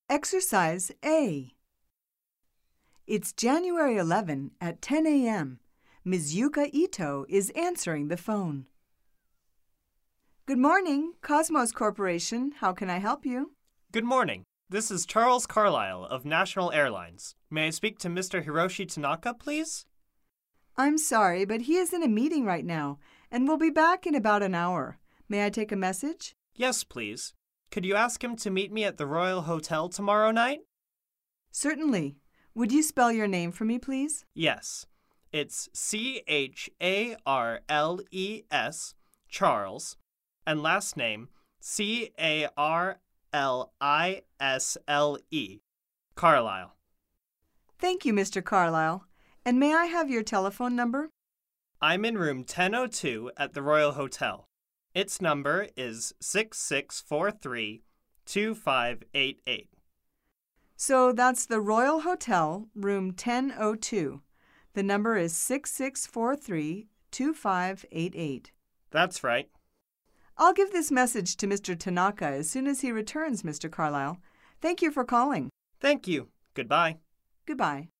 Exercise A. It's January 11 at 10 a.m. Ms. Yuka Ito is answering the phone. Good morning, Cosmos Corporation. How can I help you? Good morning. This is Charles Carlyle of National Airlines. May I speak to Mr. Hiroshi Tanaka, please? I'm sorry, but he is in a meeting right now and will be back in about an hour. May I take a message? Yes, please. Could you ask him to meet me at the Royal Hotel tomorrow night? Certainly. Would you spell your name for me, please? Yes. It's Charles, Charles, and last name Carlisle, Carlyle. Thank you, Mr. Carlyle. And may I have your telephone number? I'm in room 1002 at the Royal Hotel. Its number is 6643-2588. So that's the Royal Hotel, room 1002. The number is 6643-2588. That's right. I'll give this message to Mr. Tanaka as soon as he returns, Mr. Carlyle. Thank you for calling. Thank you. Goodbye. Goodbye.